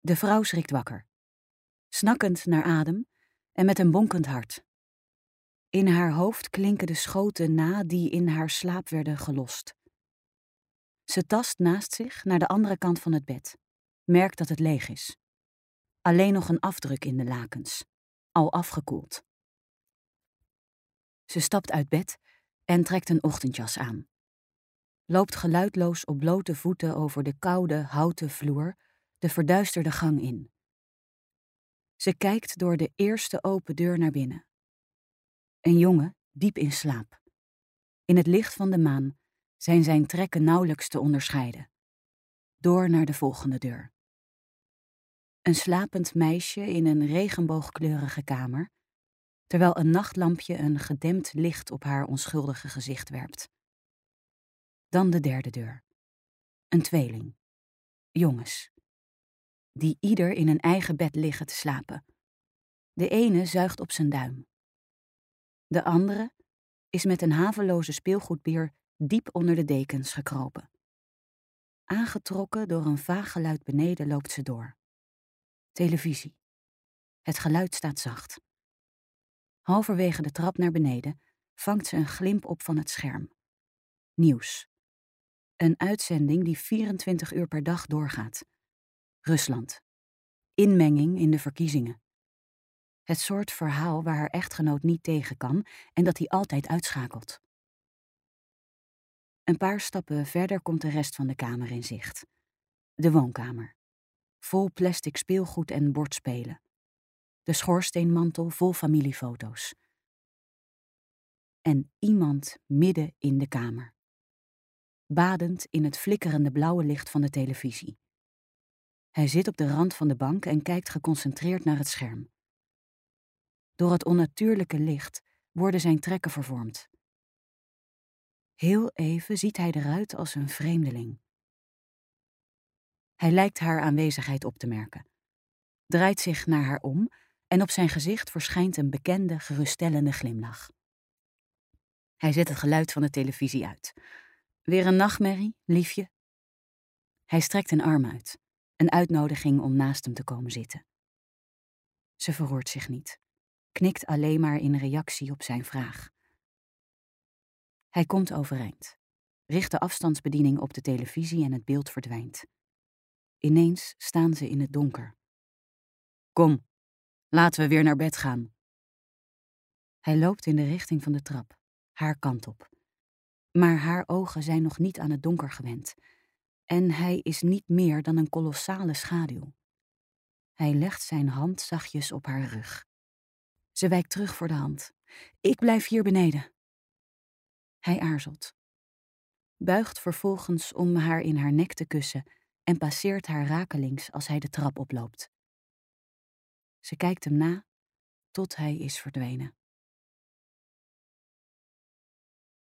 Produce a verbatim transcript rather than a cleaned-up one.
De vrouw schrikt wakker, snakkend naar adem en met een bonkend hart. In haar hoofd klinken de schoten na die in haar slaap werden gelost. Ze tast naast zich naar de andere kant van het bed, merkt dat het leeg is. Alleen nog een afdruk in de lakens, al afgekoeld. Ze stapt uit bed en trekt een ochtendjas aan. Loopt geluidloos op blote voeten over de koude, houten vloer de verduisterde gang in. Ze kijkt door de eerste open deur naar binnen. Een jongen, diep in slaap. In het licht van de maan zijn zijn trekken nauwelijks te onderscheiden. Door naar de volgende deur. Een slapend meisje in een regenboogkleurige kamer, terwijl een nachtlampje een gedempt licht op haar onschuldige gezicht werpt. Dan de derde deur. Een tweeling. Jongens. Die ieder in een eigen bed liggen te slapen. De ene zuigt op zijn duim. De andere is met een haveloze speelgoedbeer diep onder de dekens gekropen. Aangetrokken door een vaag geluid beneden loopt ze door. Televisie. Het geluid staat zacht. Halverwege de trap naar beneden vangt ze een glimp op van het scherm. Nieuws. Een uitzending die vierentwintig uur per dag doorgaat. Rusland. Inmenging in de verkiezingen. Het soort verhaal waar haar echtgenoot niet tegen kan en dat hij altijd uitschakelt. Een paar stappen verder komt de rest van de kamer in zicht. De woonkamer. Vol plastic speelgoed en bordspelen. De schoorsteenmantel vol familiefoto's. En iemand midden in de kamer. Badend in het flikkerende blauwe licht van de televisie. Hij zit op de rand van de bank en kijkt geconcentreerd naar het scherm. Door het onnatuurlijke licht worden zijn trekken vervormd. Heel even ziet hij eruit als een vreemdeling. Hij lijkt haar aanwezigheid op te merken. Draait zich naar haar om en op zijn gezicht verschijnt een bekende, geruststellende glimlach. Hij zet het geluid van de televisie uit. Weer een nachtmerrie, liefje? Hij strekt een arm uit, een uitnodiging om naast hem te komen zitten. Ze verroert zich niet, knikt alleen maar in reactie op zijn vraag. Hij komt overeind, richt de afstandsbediening op de televisie en het beeld verdwijnt. Ineens staan ze in het donker. Kom, laten we weer naar bed gaan. Hij loopt in de richting van de trap, haar kant op. Maar haar ogen zijn nog niet aan het donker gewend. En hij is niet meer dan een kolossale schaduw. Hij legt zijn hand zachtjes op haar rug. Ze wijkt terug voor de hand. Ik blijf hier beneden. Hij aarzelt. Buigt vervolgens om haar in haar nek te kussen en passeert haar rakelings als hij de trap oploopt. Ze kijkt hem na tot hij is verdwenen.